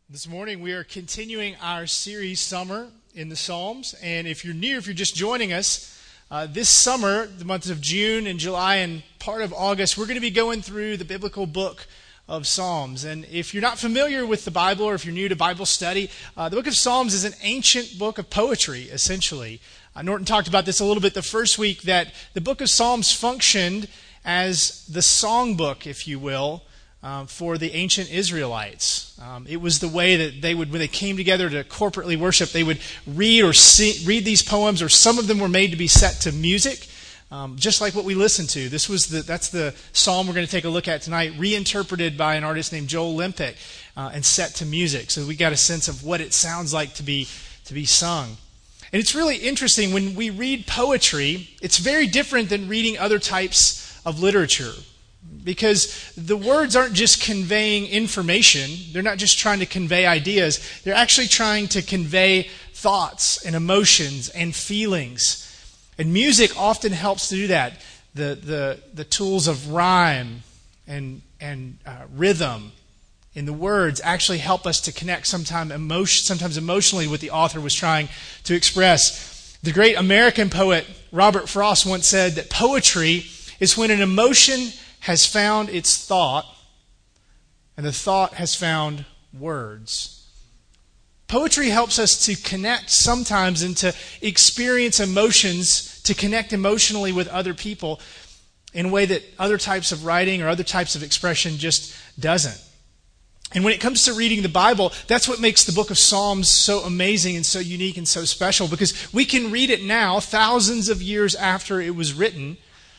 This morning we are continuing our series, Summer in the Psalms. And if you're just joining us, this summer, the months of June and July and part of August, we're going to be going through the biblical book of Psalms. And if you're not familiar with the Bible, or if you're new to Bible study, the book of Psalms is an ancient book of poetry, essentially. Norton talked about this a little bit the first week, that the book of Psalms functioned as the songbook, if you will, for the ancient Israelites. It was the way that they would, when they came together to corporately worship, they would read read these poems, or some of them were made to be set to music, just like what we listen to. That's the psalm we're going to take a look at tonight, reinterpreted by an artist named Joel Lempick, and set to music. So we got a sense of what it sounds like to be sung. And it's really interesting when we read poetry. It's very different than reading other types of literature, because the words aren't just conveying information. They're not just trying to convey ideas. They're actually trying to convey thoughts and emotions and feelings. And music often helps to do that. The tools of rhyme and rhythm in the words actually help us to connect sometimes emotionally with the author was trying to express. The great American poet Robert Frost once said that poetry is when an emotion has found its thought, and the thought has found words. Poetry helps us to connect sometimes and to experience emotions, to connect emotionally with other people in a way that other types of writing or other types of expression just doesn't. And when it comes to reading the Bible, that's what makes the book of Psalms so amazing and so unique and so special, because we can read it now, thousands of years after it was written,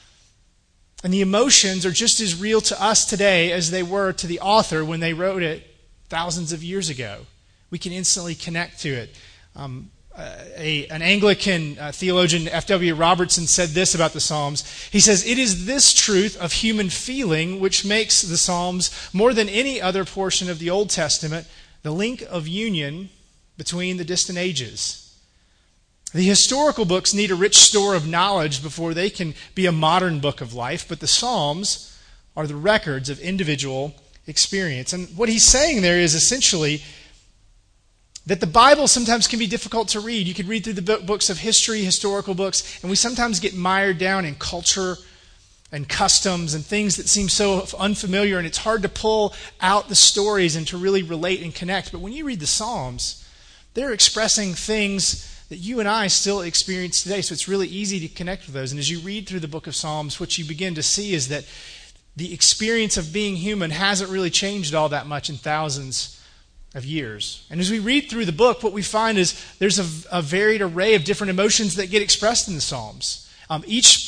and the emotions are just as real to us today as they were to the author when they wrote it thousands of years ago. We can instantly connect to it. An Anglican theologian, F.W. Robertson, said this about the Psalms. He says, "It is this truth of human feeling which makes the Psalms, more than any other portion of the Old Testament, the link of union between the distant ages." The historical books need a rich store of knowledge before they can be a modern book of life, but the Psalms are the records of individual experience. And what he's saying there is essentially that the Bible sometimes can be difficult to read. You could read through the books of history, historical books, and we sometimes get mired down in culture and customs and things that seem so unfamiliar, and it's hard to pull out the stories and to really relate and connect. But when you read the Psalms, they're expressing things that you and I still experience today, so it's really easy to connect with those. And as you read through the book of Psalms, what you begin to see is that the experience of being human hasn't really changed all that much in thousands of years. And as we read through the book, what we find is there's a varied array of different emotions that get expressed in the Psalms. Each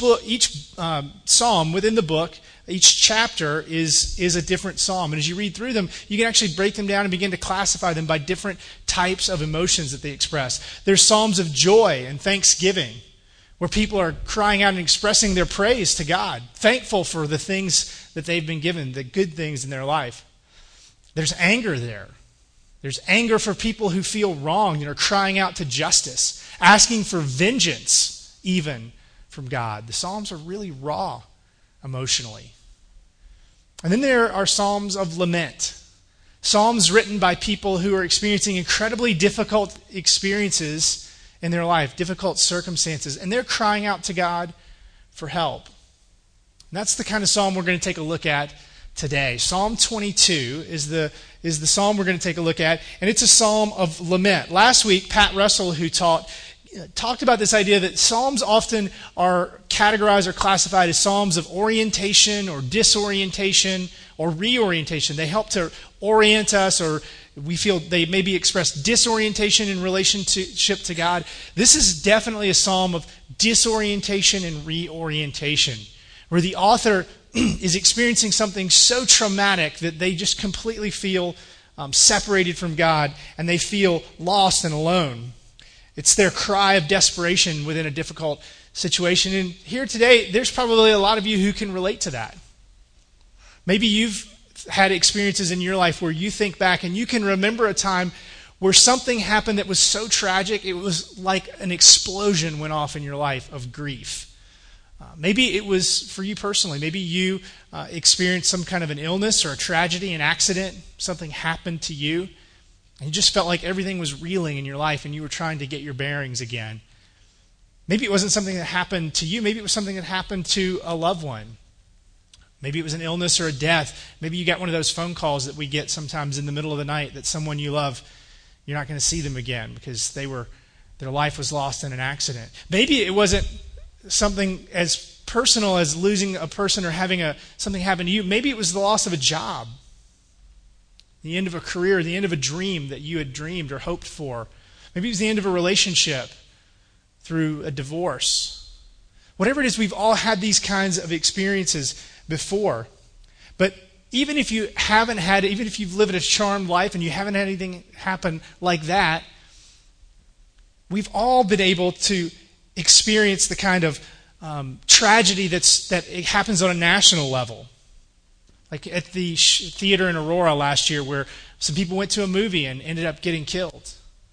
psalm within the book, each chapter is a different psalm. And as you read through them, you can actually break them down and begin to classify them by different types of emotions that they express. There's psalms of joy and thanksgiving, where people are crying out and expressing their praise to God, thankful for the things that they've been given, the good things in their life. There's anger there. There's anger for people who feel wronged and are crying out to justice, asking for vengeance even from God. The Psalms are really raw emotionally. And then there are Psalms of lament. Psalms written by people who are experiencing incredibly difficult experiences in their life, difficult circumstances, and they're crying out to God for help. And that's the kind of psalm we're going to take a look at today. Psalm 22 is the psalm we're going to take a look at, and it's a psalm of lament. Last week, Pat Russell, who talked about this idea that psalms often are categorized or classified as psalms of orientation or disorientation or reorientation. They help to orient us, or we feel they maybe express disorientation in relationship to God. This is definitely a psalm of disorientation and reorientation, where the author is experiencing something so traumatic that they just completely feel separated from God, and they feel lost and alone. It's their cry of desperation within a difficult situation. And here today, there's probably a lot of you who can relate to that. Maybe you've had experiences in your life where you think back and you can remember a time where something happened that was so tragic, it was like an explosion went off in your life of grief. Maybe it was for you personally. Maybe you experienced some kind of an illness or a tragedy, an accident. Something happened to you. And you just felt like everything was reeling in your life and you were trying to get your bearings again. Maybe it wasn't something that happened to you. Maybe it was something that happened to a loved one. Maybe it was an illness or a death. Maybe you got one of those phone calls that we get sometimes in the middle of the night that someone you love, you're not going to see them again because their life was lost in an accident. Maybe it wasn't something as personal as losing a person or having something happen to you. Maybe it was the loss of a job, the end of a career, the end of a dream that you had dreamed or hoped for. Maybe it was the end of a relationship through a divorce. Whatever it is, we've all had these kinds of experiences before. But even if you haven't had it, even if you've lived a charmed life and you haven't had anything happen like that, we've all been able to experience the kind of tragedy that it happens on a national level. Like at the theater in Aurora last year where some people went to a movie and ended up getting killed.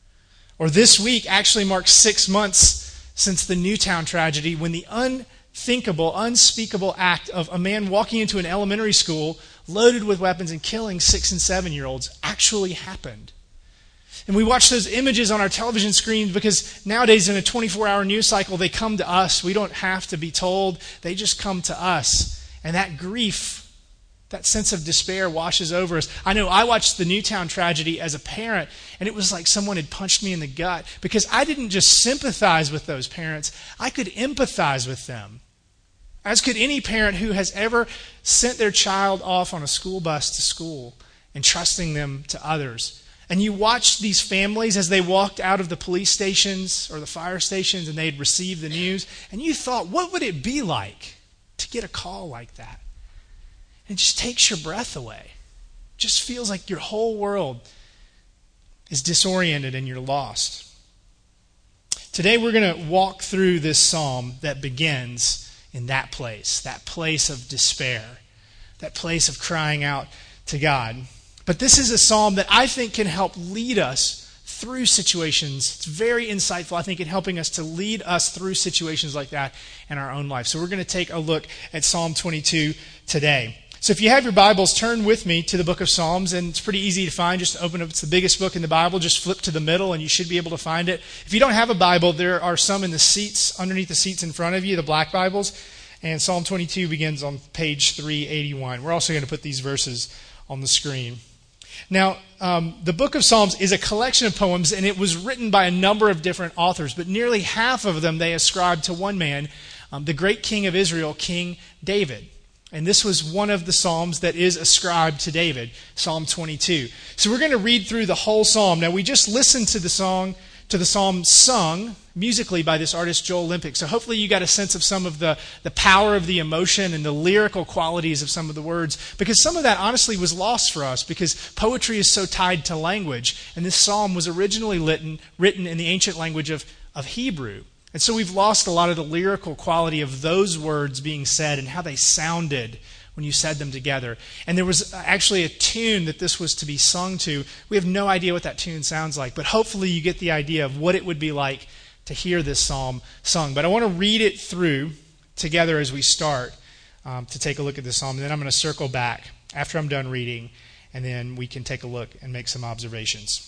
Or this week actually marks 6 months since the Newtown tragedy when the unthinkable, unspeakable act of a man walking into an elementary school loaded with weapons and killing 6 and 7-year-olds actually happened. And we watch those images on our television screens because nowadays in a 24-hour news cycle, they come to us. We don't have to be told. They just come to us. And that grief, that sense of despair washes over us. I know I watched the Newtown tragedy as a parent, and it was like someone had punched me in the gut because I didn't just sympathize with those parents. I could empathize with them, as could any parent who has ever sent their child off on a school bus to school and trusting them to others. And you watched these families as they walked out of the police stations or the fire stations and they'd received the news, and you thought, what would it be like to get a call like that? It just takes your breath away. It just feels like your whole world is disoriented and you're lost. Today we're going to walk through this psalm that begins in that place of despair, that place of crying out to God. But this is a psalm that I think can help lead us through situations. It's very insightful, I think, in helping us to lead us through situations like that in our own life. So we're going to take a look at Psalm 22 today. So if you have your Bibles, turn with me to the book of Psalms, and it's pretty easy to find. Just open up, it's the biggest book in the Bible. Just flip to the middle, and you should be able to find it. If you don't have a Bible, there are some in the seats, underneath the seats in front of you, the black Bibles. And Psalm 22 begins on page 381. We're also going to put these verses on the screen. Now, the book of Psalms is a collection of poems, and it was written by a number of different authors, but nearly half of them they ascribed to one man, the great king of Israel, King David. And this was one of the psalms that is ascribed to David, Psalm 22. So we're going to read through the whole psalm. Now, we just listened to the psalm sung musically by this artist, Joel Limpick. So hopefully you got a sense of some of the power of the emotion and the lyrical qualities of some of the words, because some of that honestly was lost for us because poetry is so tied to language. And this psalm was originally written in the ancient language of Hebrew. And so we've lost a lot of the lyrical quality of those words being said and how they sounded when you said them together. And there was actually a tune that this was to be sung to. We have no idea what that tune sounds like, but hopefully you get the idea of what it would be like to hear this psalm sung. But I want to read it through together as we start to take a look at this psalm. And then I'm going to circle back after I'm done reading, and then we can take a look and make some observations.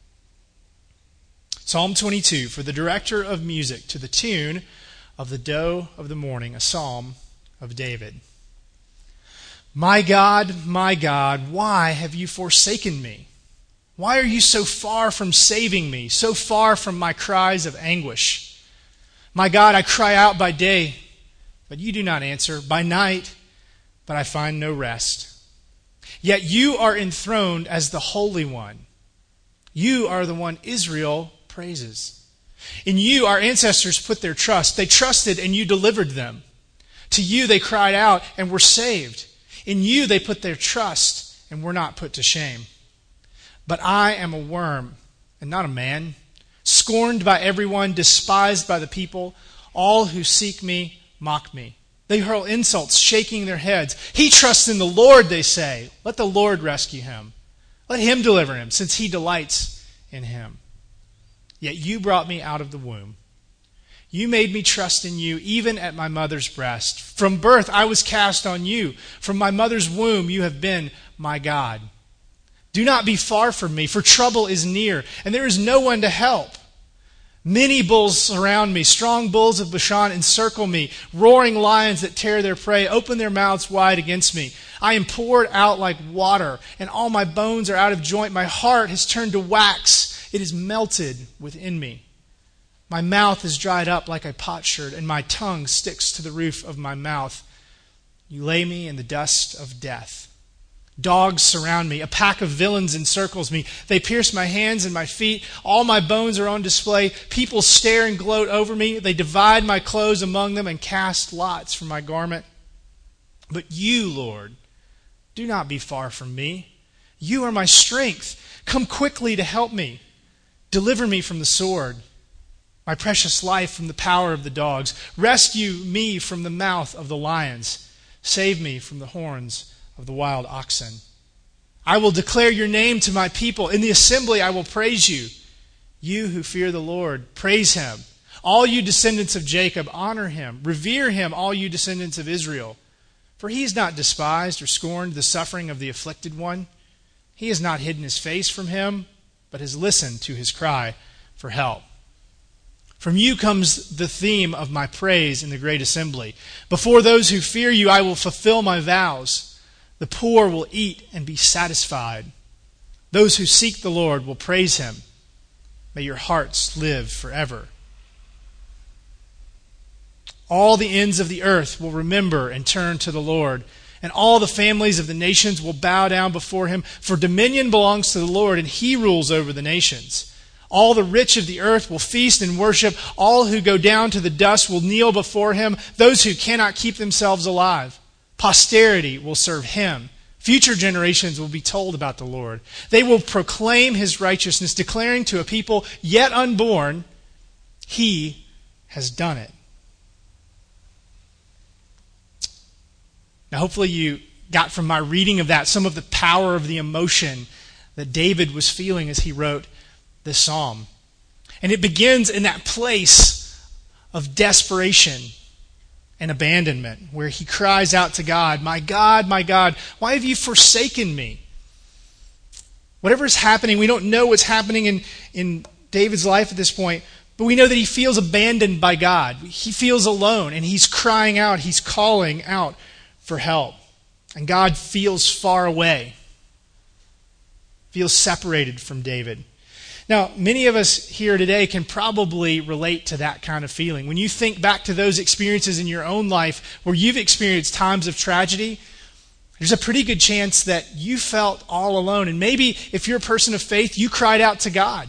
Psalm 22, for the director of music, to the tune of the Doe of the Morning, a psalm of David. My God, why have you forsaken me? Why are you so far from saving me, so far from my cries of anguish? My God, I cry out by day, but you do not answer, by night, but I find no rest. Yet you are enthroned as the Holy One. You are the one Israel praises. In you our ancestors put their trust. They trusted and you delivered them. To you they cried out and were saved. In you they put their trust and were not put to shame. But I am a worm and not a man, scorned by everyone, despised by the people. All who seek me mock me. They hurl insults, shaking their heads. He trusts in the Lord, they say. Let the Lord rescue him. Let him deliver him, since he delights in him. Yet you brought me out of the womb. You made me trust in you, even at my mother's breast. From birth I was cast on you. From my mother's womb you have been my God. Do not be far from me, for trouble is near, and there is no one to help. Many bulls surround me. Strong bulls of Bashan encircle me. Roaring lions that tear their prey open their mouths wide against me. I am poured out like water, and all my bones are out of joint. My heart has turned to wax. It is melted within me. My mouth is dried up like a potsherd, and my tongue sticks to the roof of my mouth. You lay me in the dust of death. Dogs surround me. A pack of villains encircles me. They pierce my hands and my feet. All my bones are on display. People stare and gloat over me. They divide my clothes among them and cast lots for my garment. But you, Lord, do not be far from me. You are my strength. Come quickly to help me. Deliver me from the sword, my precious life from the power of the dogs. Rescue me from the mouth of the lions. Save me from the horns of the wild oxen. I will declare your name to my people. In the assembly I will praise you. You who fear the Lord, praise him. All you descendants of Jacob, honor him. Revere him, all you descendants of Israel. For he has not despised or scorned the suffering of the afflicted one. He has not hidden his face from him, but has listened to his cry for help. From you comes the theme of my praise in the great assembly. Before those who fear you, I will fulfill my vows. The poor will eat and be satisfied. Those who seek the Lord will praise him. May your hearts live forever. All the ends of the earth will remember and turn to the Lord, and all the families of the nations will bow down before him. For dominion belongs to the Lord, and he rules over the nations. All the rich of the earth will feast and worship. All who go down to the dust will kneel before him. Those who cannot keep themselves alive. Posterity will serve him. Future generations will be told about the Lord. They will proclaim his righteousness, declaring to a people yet unborn, he has done it. Now, hopefully you got from my reading of that some of the power of the emotion that David was feeling as he wrote this psalm. And it begins in that place of desperation and abandonment, where he cries out to God, my God, why have you forsaken me? Whatever is happening, we don't know what's happening in David's life at this point, but we know that he feels abandoned by God. He feels alone, and he's crying out, he's calling out for help. And God feels far away, feels separated from David. Now, many of us here today can probably relate to that kind of feeling. When you think back to those experiences in your own life where you've experienced times of tragedy, there's a pretty good chance that you felt all alone. And maybe if you're a person of faith, you cried out to God.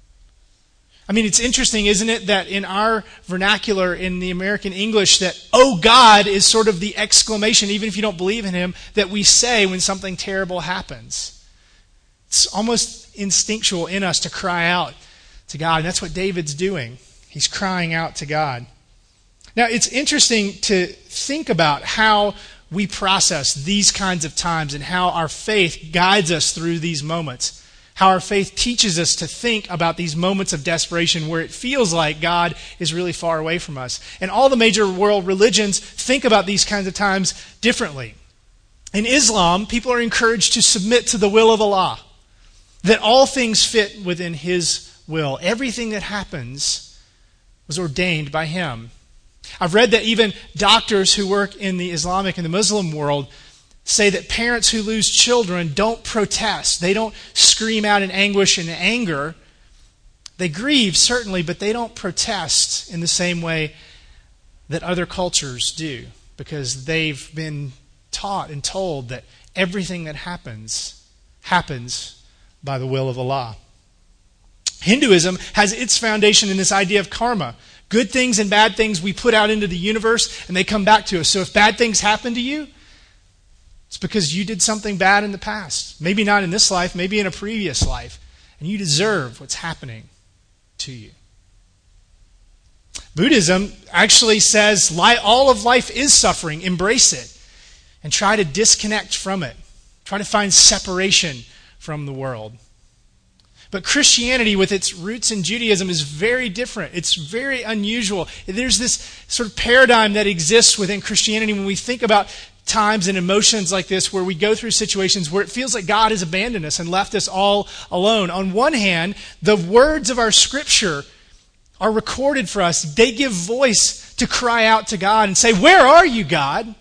I mean, it's interesting, isn't it, that in our vernacular, in the American English, that, oh God, is sort of the exclamation, even if you don't believe in him, that we say when something terrible happens. It's almost instinctual in us to cry out to God. And that's what David's doing. He's crying out to God. Now, it's interesting to think about how we process these kinds of times and how our faith guides us through these moments. How our faith teaches us to think about these moments of desperation where it feels like God is really far away from us. And all the major world religions think about these kinds of times differently. In Islam, people are encouraged to submit to the will of Allah. That all things fit within his will. Everything that happens was ordained by him. I've read that even doctors who work in the Islamic and the Muslim world say that parents who lose children don't protest. They don't scream out in anguish and anger. They grieve, certainly, but they don't protest in the same way that other cultures do, because they've been taught and told that everything that happens by the will of Allah. Hinduism has its foundation in this idea of karma. Good things and bad things we put out into the universe, and they come back to us. So if bad things happen to you, it's because you did something bad in the past. Maybe not in this life, maybe in a previous life. And you deserve what's happening to you. Buddhism actually says all of life is suffering. Embrace it. And try to disconnect from it. Try to find separation from the world. But Christianity, with its roots in Judaism, is very different. It's very unusual. There's this sort of paradigm that exists within Christianity when we think about times and emotions like this where we go through situations where it feels like God has abandoned us and left us all alone. On one hand, the words of our Scripture are recorded for us. They give voice to cry out to God and say, "Where are you, God?"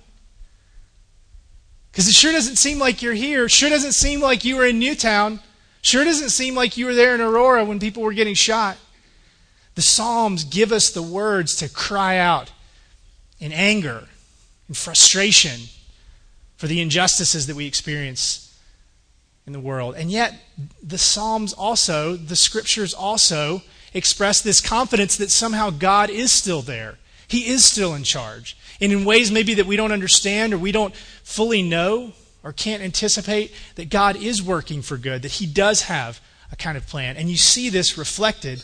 Because it sure doesn't seem like you're here. Sure doesn't seem like you were in Newtown. Sure doesn't seem like you were there in Aurora when people were getting shot. The Psalms give us the words to cry out in anger and frustration for the injustices that we experience in the world. And yet, the Psalms also, the Scriptures also express this confidence that somehow God is still there. He is still in charge. And in ways maybe that we don't understand or we don't fully know or can't anticipate, that God is working for good, that He does have a kind of plan. And you see this reflected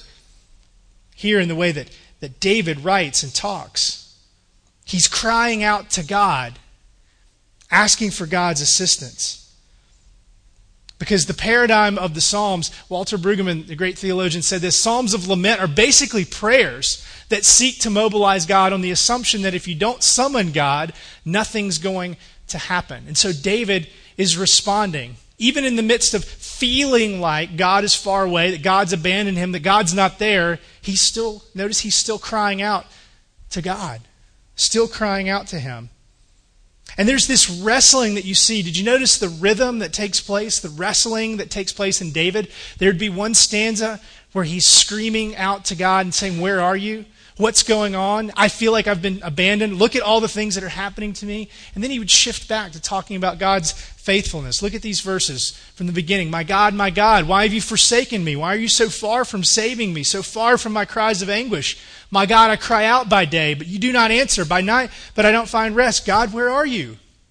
here in the way that David writes and talks. He's crying out to God, asking for God's assistance. Because the paradigm of the Psalms, Walter Brueggemann, the great theologian, said this: Psalms of lament are basically prayers that seek to mobilize God on the assumption that if you don't summon God, nothing's going to happen. And so David is responding, even in the midst of feeling like God is far away, that God's abandoned him, that God's not there. He's still crying out to God, still crying out to Him. And there's this wrestling that you see. Did you notice the rhythm that takes place, the wrestling that takes place in David? There'd be one stanza where he's screaming out to God and saying, "Where are you? What's going on? I feel like I've been abandoned. Look at all the things that are happening to me." And then he would shift back to talking about God's faithfulness. Look at these verses from the beginning. my God, why have you forsaken me? Why are you so far from saving me, so far from my cries of anguish? My God, I cry out by day, but you do not answer. By night, but I don't find rest. God, where are you?"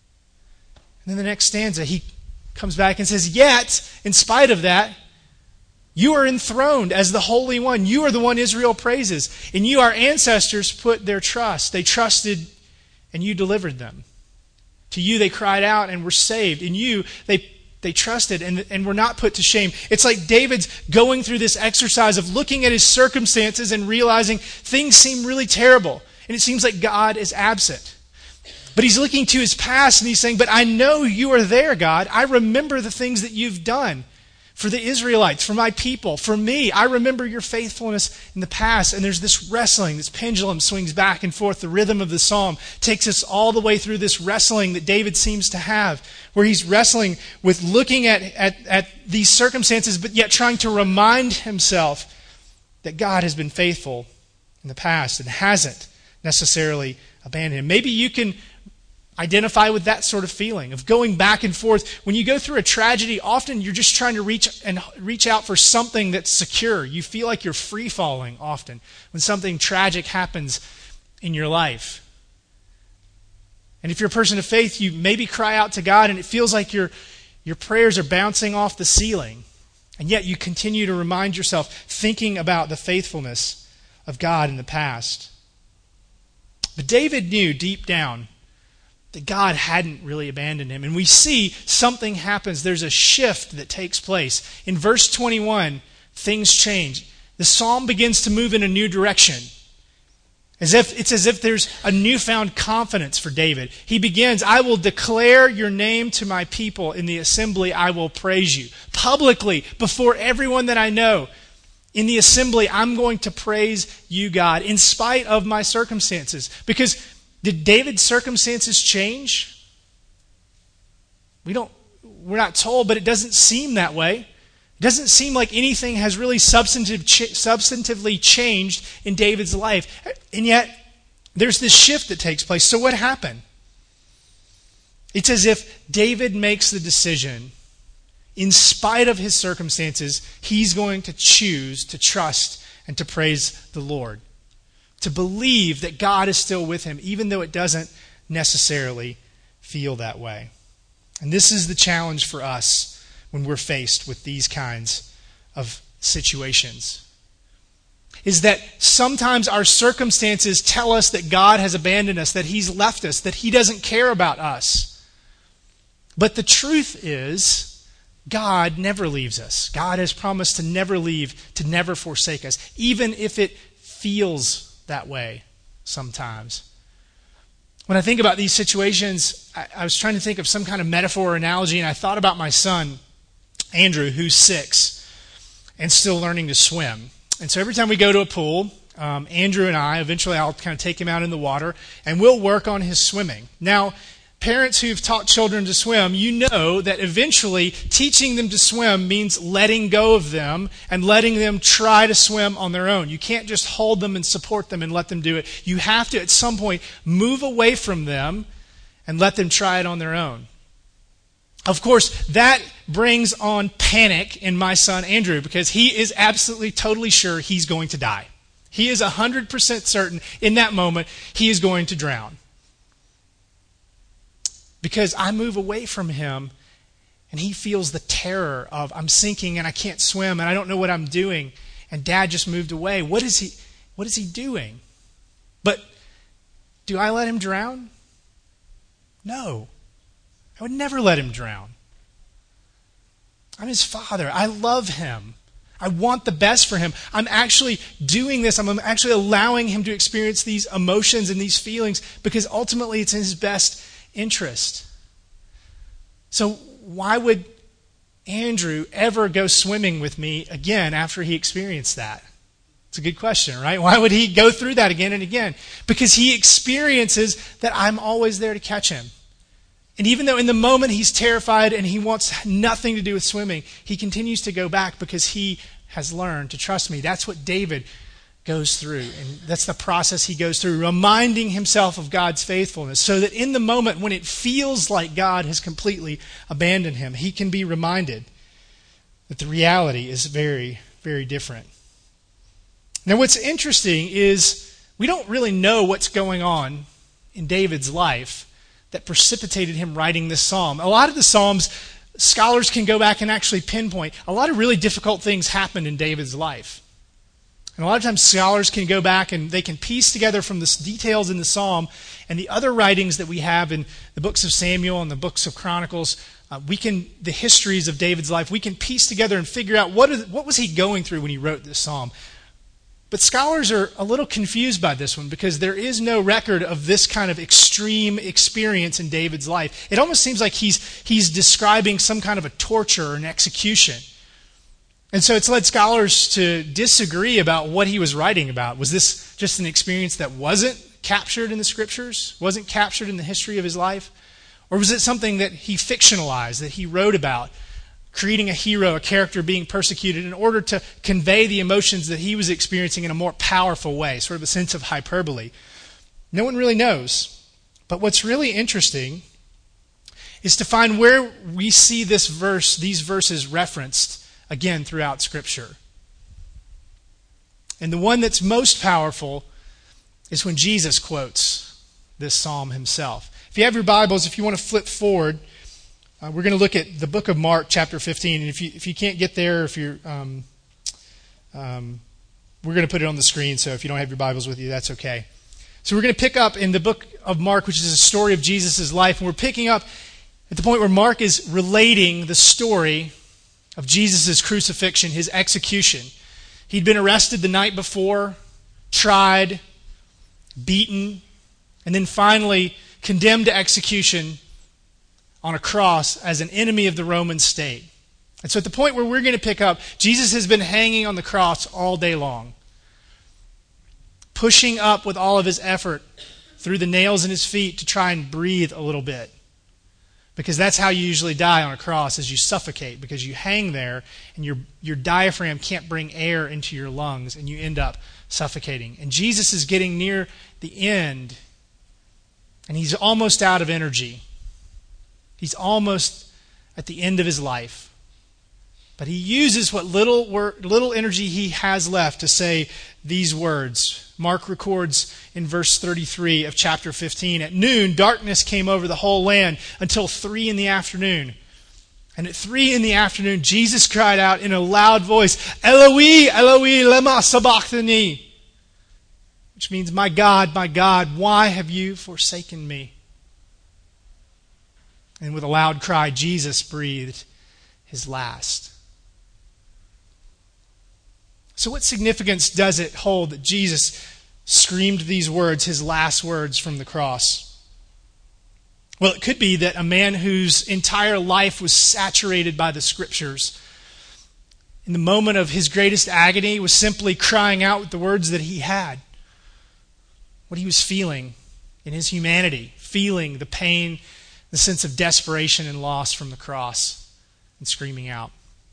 And then the next stanza, he comes back and says, "Yet, in spite of that, you are enthroned as the Holy One. You are the one Israel praises. In you our ancestors put their trust. They trusted and you delivered them. To you they cried out and were saved. In you they trusted and were not put to shame." It's like David's going through this exercise of looking at his circumstances and realizing things seem really terrible. And it seems like God is absent. But he's looking to his past and he's saying, "But I know you are there, God. I remember the things that you've done for the Israelites, for my people, for me. I remember your faithfulness in the past." And there's this wrestling, this pendulum swings back and forth. The rhythm of the psalm takes us all the way through this wrestling that David seems to have, where he's wrestling with looking at these circumstances, but yet trying to remind himself that God has been faithful in the past and hasn't necessarily abandoned him. Maybe you can identify with that sort of feeling of going back and forth. When you go through a tragedy, often you're just trying to reach out for something that's secure. You feel like you're free falling often when something tragic happens in your life. And if you're a person of faith, you maybe cry out to God and it feels like your prayers are bouncing off the ceiling. And yet you continue to remind yourself, thinking about the faithfulness of God in the past. But David knew deep down that God hadn't really abandoned him. And we see something happens. There's a shift that takes place. In verse 21, things change. The psalm begins to move in a new direction. It's as if there's a newfound confidence for David. He begins, "I will declare your name to my people. In the assembly I will praise you." Publicly, before everyone that I know. In the assembly, I'm going to praise you, God, in spite of my circumstances. Because did David's circumstances change? We're not told, but it doesn't seem that way. It doesn't seem like anything has really substantively changed in David's life. And yet, there's this shift that takes place. So what happened? It's as if David makes the decision, in spite of his circumstances, he's going to choose to trust and to praise the Lord. To believe that God is still with him, even though it doesn't necessarily feel that way. And this is the challenge for us when we're faced with these kinds of situations. Is that sometimes our circumstances tell us that God has abandoned us, that He's left us, that He doesn't care about us. But the truth is, God never leaves us. God has promised to never leave, to never forsake us, even if it feels that way sometimes. When I think about these situations, I was trying to think of some kind of metaphor or analogy, and I thought about my son, Andrew, who's 6 and still learning to swim. And so every time we go to a pool, Andrew and I, eventually I'll kind of take him out in the water, and we'll work on his swimming. Now, parents who've taught children to swim, you know that eventually teaching them to swim means letting go of them and letting them try to swim on their own. You can't just hold them and support them and let them do it. You have to, at some point, move away from them and let them try it on their own. Of course, that brings on panic in my son Andrew because he is absolutely, totally sure he's going to die. He is 100% certain in that moment he is going to drown. Because I move away from him and he feels the terror of I'm sinking and I can't swim and I don't know what I'm doing. And Dad just moved away. What is he doing? But do I let him drown? No. I would never let him drown. I'm his father. I love him. I want the best for him. I'm actually doing this. I'm actually allowing him to experience these emotions and these feelings because ultimately it's in his best interest. So why would Andrew ever go swimming with me again after he experienced that? It's a good question, right? Why would he go through that again and again? Because he experiences that I'm always there to catch him. And even though in the moment he's terrified and he wants nothing to do with swimming, he continues to go back because he has learned to trust me. That's what David goes through. And that's the process he goes through, reminding himself of God's faithfulness so that in the moment when it feels like God has completely abandoned him, he can be reminded that the reality is very, very different. Now, what's interesting is we don't really know what's going on in David's life that precipitated him writing this psalm. A lot of the psalms, scholars can go back and actually pinpoint. A lot of really difficult things happened in David's life. And a lot of times scholars can go back and they can piece together from the details in the psalm and the other writings that we have in the books of Samuel and the books of Chronicles, the histories of David's life, we can piece together and figure out what was he going through when he wrote this psalm. But scholars are a little confused by this one because there is no record of this kind of extreme experience in David's life. It almost seems like he's describing some kind of a torture or an execution. And so it's led scholars to disagree about what he was writing about. Was this just an experience that wasn't captured in the scriptures, wasn't captured in the history of his life? Or was it something that he fictionalized, that he wrote about, creating a hero, a character being persecuted in order to convey the emotions that he was experiencing in a more powerful way, sort of a sense of hyperbole? No one really knows. But what's really interesting is to find where we see these verses referenced again throughout Scripture. And the one that's most powerful is when Jesus quotes this psalm himself. If you have your Bibles, if you want to flip forward, we're going to look at the book of Mark, chapter 15. And if you can't get there, we're going to put it on the screen, so if you don't have your Bibles with you, that's okay. So we're going to pick up in the book of Mark, which is a story of Jesus' life, and we're picking up at the point where Mark is relating the story of Jesus' crucifixion, his execution. He'd been arrested the night before, tried, beaten, and then finally condemned to execution on a cross as an enemy of the Roman state. And so at the point where we're going to pick up, Jesus has been hanging on the cross all day long, pushing up with all of his effort through the nails in his feet to try and breathe a little bit. Because that's how you usually die on a cross, is you suffocate, because you hang there and your diaphragm can't bring air into your lungs and you end up suffocating. And Jesus is getting near the end and he's almost out of energy. He's almost at the end of his life. But he uses what little energy he has left to say these words. Mark records in verse 33 of chapter 15, "At noon, darkness came over the whole land until 3 p.m. And at 3 p.m, Jesus cried out in a loud voice, 'Eloi, Eloi, lema sabachthani,' which means, my God, why have you forsaken me?" And with a loud cry, Jesus breathed his last. So what significance does it hold that Jesus screamed these words, his last words from the cross? Well, it could be that a man whose entire life was saturated by the Scriptures, in the moment of his greatest agony, was simply crying out with the words that he had, what he was feeling in his humanity, feeling the pain, the sense of desperation and loss from the cross, and screaming out.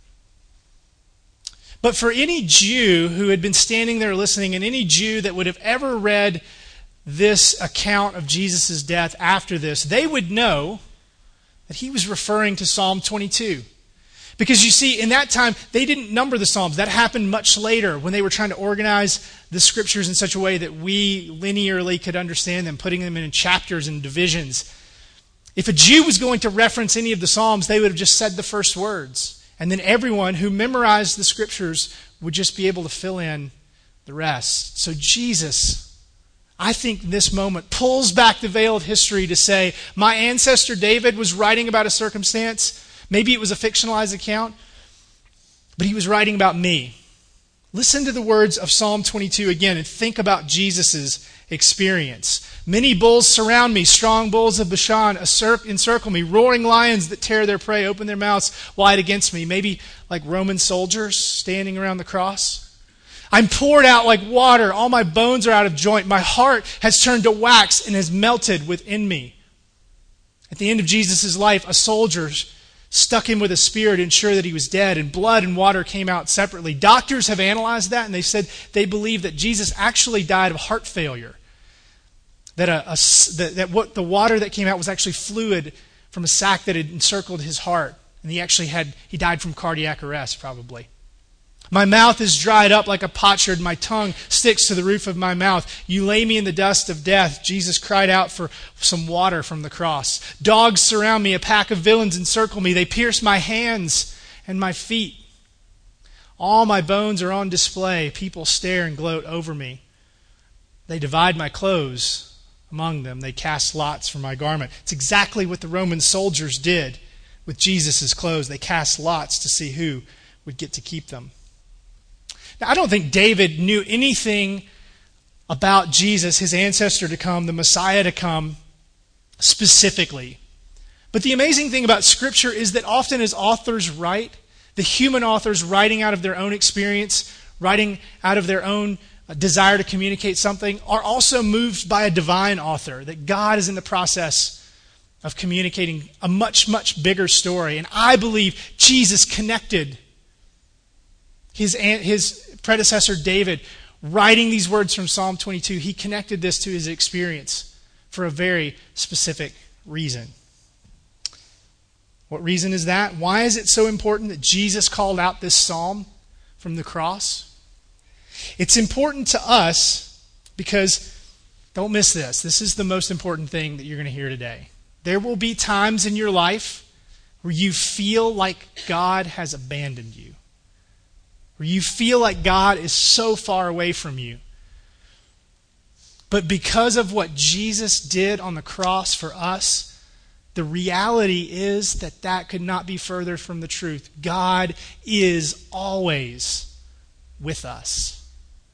But for any Jew who had been standing there listening, and any Jew that would have ever read this account of Jesus' death after this, they would know that he was referring to Psalm 22. Because you see, in that time, they didn't number the Psalms. That happened much later when they were trying to organize the Scriptures in such a way that we linearly could understand them, putting them in chapters and divisions. If a Jew was going to reference any of the Psalms, they would have just said the first words. And then everyone who memorized the Scriptures would just be able to fill in the rest. So Jesus, I think in this moment, pulls back the veil of history to say, my ancestor David was writing about a circumstance. Maybe it was a fictionalized account, but he was writing about me. Listen to the words of Psalm 22 again and think about Jesus' experience. Many bulls surround me, strong bulls of Bashan encircle me, roaring lions that tear their prey open their mouths wide against me. Maybe like Roman soldiers standing around the cross. I'm poured out like water. All my bones are out of joint. My heart has turned to wax and has melted within me. At the end of Jesus' life, a soldier stuck him with a spear to ensure that he was dead, and blood and water came out separately. Doctors have analyzed that, and they said they believe that Jesus actually died of heart failure. That what the water that came out was actually fluid from a sac that had encircled his heart, and he died from cardiac arrest probably. My mouth is dried up like a potsherd. My tongue sticks to the roof of my mouth. You lay me in the dust of death. Jesus cried out for some water from the cross. Dogs surround me. A pack of villains encircle me. They pierce my hands and my feet. All my bones are on display. People stare and gloat over me. They divide my clothes among them. They cast lots for my garment. It's exactly what the Roman soldiers did with Jesus' clothes. They cast lots to see who would get to keep them. Now, I don't think David knew anything about Jesus, his ancestor to come, the Messiah to come, specifically. But the amazing thing about Scripture is that often as authors write, the human authors writing out of their own experience, writing out of their own desire to communicate something, are also moved by a divine author, that God is in the process of communicating a much, much bigger story. And I believe Jesus connected his predecessor David, writing these words from Psalm 22, he connected this to his experience for a very specific reason. What reason is that? Why is it so important that Jesus called out this psalm from the cross? It's important to us because, don't miss this, this is the most important thing that you're going to hear today. There will be times in your life where you feel like God has abandoned you. Where you feel like God is so far away from you. But because of what Jesus did on the cross for us, the reality is that could not be further from the truth. God is always with us.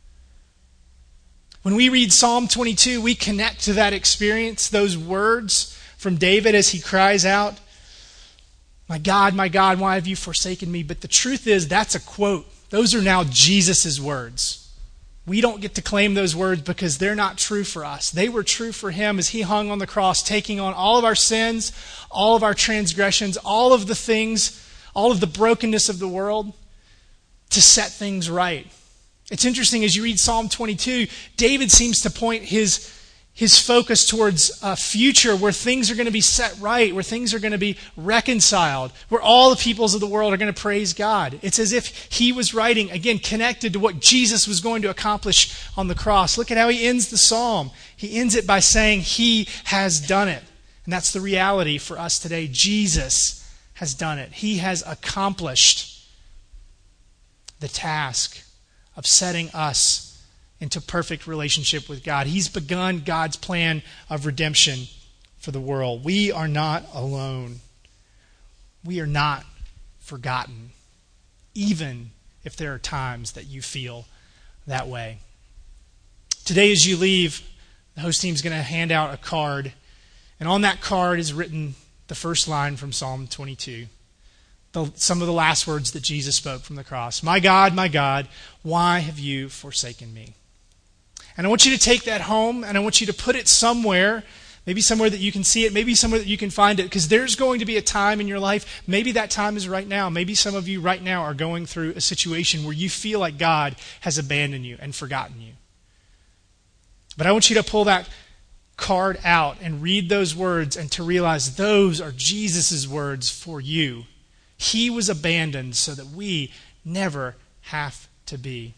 When we read Psalm 22, we connect to that experience, those words from David as he cries out, my God, why have you forsaken me? But the truth is, that's a quote. Those are now Jesus' words. We don't get to claim those words because they're not true for us. They were true for him as he hung on the cross, taking on all of our sins, all of our transgressions, all of the things, all of the brokenness of the world to set things right. It's interesting as you read Psalm 22, David seems to point his focus towards a future where things are going to be set right, where things are going to be reconciled, where all the peoples of the world are going to praise God. It's as if he was writing, again, connected to what Jesus was going to accomplish on the cross. Look at how he ends the psalm. He ends it by saying, he has done it. And that's the reality for us today. Jesus has done it. He has accomplished the task of setting us into perfect relationship with God. He's begun God's plan of redemption for the world. We are not alone. We are not forgotten, even if there are times that you feel that way. Today as you leave, the host team is going to hand out a card, And on that card is written the first line from Psalm 22, some of the last words that Jesus spoke from the cross. My God, why have you forsaken me? And I want you to take that home, and I want you to put it somewhere, maybe somewhere that you can see it, maybe somewhere that you can find it, because there's going to be a time in your life, maybe that time is right now. Maybe some of you right now are going through a situation where you feel like God has abandoned you and forgotten you. But I want you to pull that card out and read those words and to realize those are Jesus' words for you. He was abandoned so that we never have to be.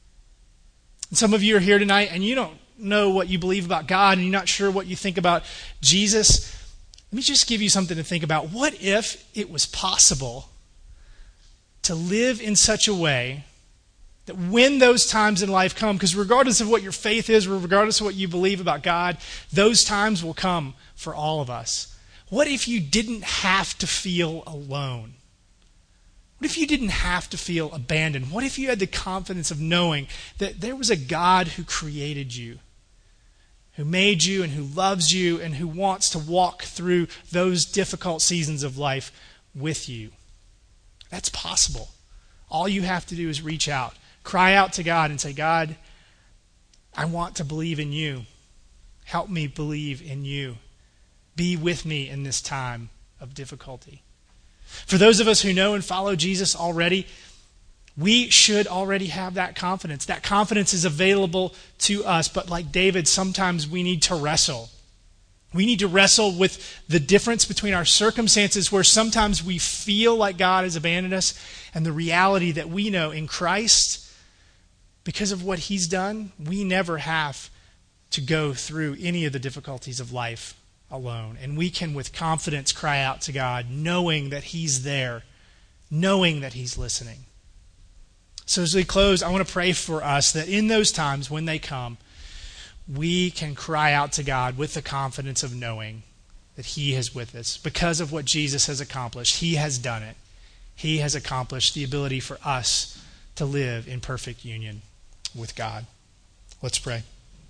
And some of you are here tonight and you don't know what you believe about God and you're not sure what you think about Jesus. Let me just give you something to think about. What if it was possible to live in such a way that when those times in life come, because regardless of what your faith is, regardless of what you believe about God, those times will come for all of us. What if you didn't have to feel alone? What if you didn't have to feel abandoned? What if you had the confidence of knowing that there was a God who created you, who made you and who loves you and who wants to walk through those difficult seasons of life with you? That's possible. All you have to do is reach out. Cry out to God and say, God, I want to believe in you. Help me believe in you. Be with me in this time of difficulty. For those of us who know and follow Jesus already, we should already have that confidence. That confidence is available to us, but like David, sometimes we need to wrestle. We need to wrestle with the difference between our circumstances where sometimes we feel like God has abandoned us and the reality that we know in Christ, because of what He's done, we never have to go through any of the difficulties of life alone. And we can with confidence cry out to God, knowing that He's there, knowing that He's listening. So as we close, I want to pray for us that in those times when they come, we can cry out to God with the confidence of knowing that He is with us. Because of what Jesus has accomplished, He has done it. He has accomplished the ability for us to live in perfect union with God. Let's pray.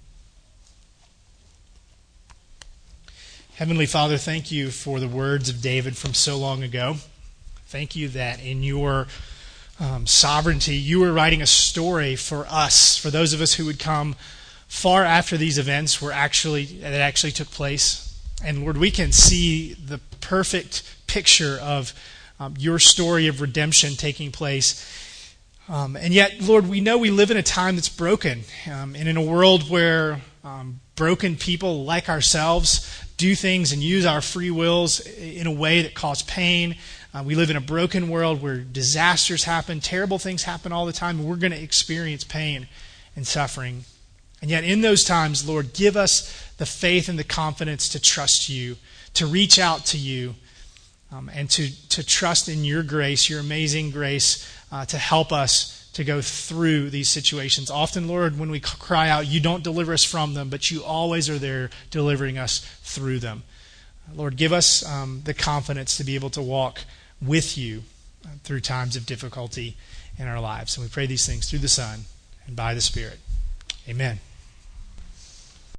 Heavenly Father, thank you for the words of David from so long ago. Thank you that in your sovereignty, you were writing a story for us, for those of us who would come far after these events that actually took place. And Lord, we can see the perfect picture of your story of redemption taking place. And yet, Lord, we know we live in a time that's broken, and in a world where broken people like ourselves do things and use our free wills in a way that cause pain. We live in a broken world where disasters happen, terrible things happen all the time, and we're going to experience pain and suffering. And yet in those times, Lord, give us the faith and the confidence to trust you, to reach out to you, and to trust in your grace, your amazing grace, to help us to go through these situations. Often, Lord, when we cry out, you don't deliver us from them, but you always are there delivering us through them. Lord, give us the confidence to be able to walk with you through times of difficulty in our lives. And we pray these things through the Son and by the Spirit. Amen.